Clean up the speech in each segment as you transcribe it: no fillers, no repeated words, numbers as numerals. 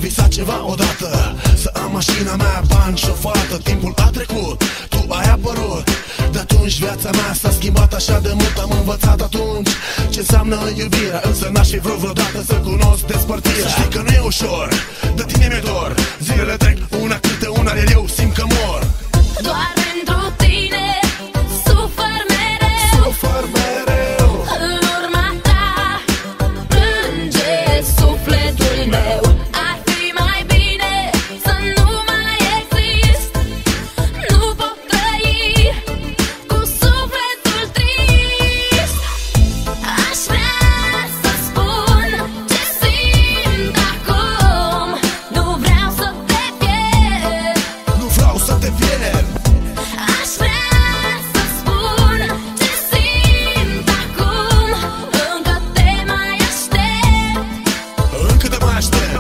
visat ceva odată, să am mașina mea, bani și o fată. Timpul a trecut, tu ai apărut. De atunci viața mea s-a schimbat așa de mult. Am învățat atunci ce înseamnă iubirea, însă n-aș fi vrut vreodată să cunosc despărțirea. Să știi că nu e ușor, de tine mi-e dor. Zilele trec una câte una, iar eu simt că mor. Doar pentru tine sufăr mereu, sufăr mereu. în urma ta plânge sufletul meu. Ar fi mai bine să nu mai exist. Nu pot trăi cu sufletul trist. Aș vrea să spun ce simt acum. Nu vreau să te pierd. Nu vreau să te pierd. Aș vrea să spun ce simt acum. Încă te mai aștept. Încă te mai aștept.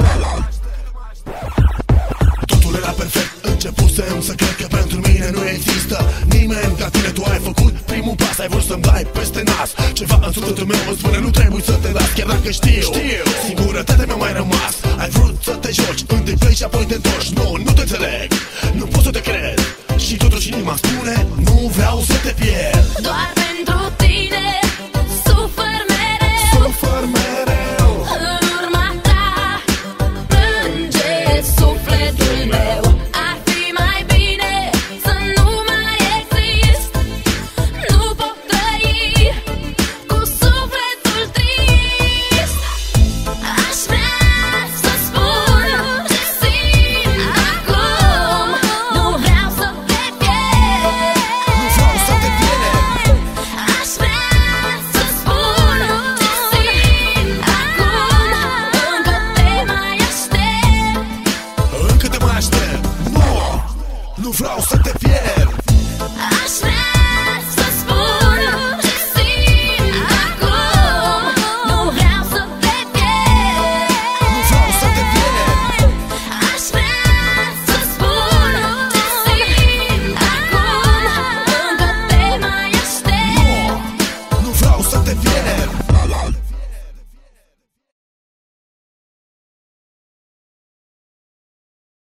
Totul era perfect, începusem să cred că pentru mine nu există nimeni ca tine. Tu ai făcut primul pas, ai vrut să-mi dai peste nas ceva în sufletul meu, îmi spune nu trebuie să te las. Chiar dacă știu, singurătatea mi-a mai rămas. Ai vrut să te joci, întâi pleci și apoi te întorci. Nu te înțeleg, nu pot să te cred. Și totuși inima spune, nu vreau să te pierd. Doar pentru tine